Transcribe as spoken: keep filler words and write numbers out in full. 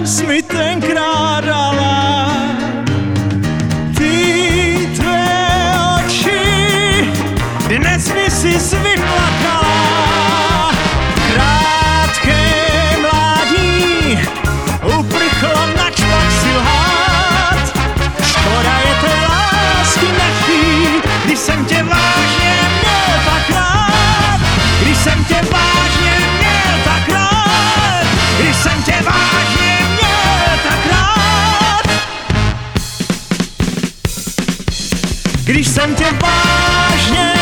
jsi mi tenkrát dala. Ty tvé oči, dnes mi si vyplakala. Krátké mládí uprchlo, nač pak si lhát. Škoda je té lásky naší, když jsem tě vážně měl tak rád. Když jsem tě vážně měl tak rád. Když jsem tě vážně měl tak rád. Když jsem tě vážně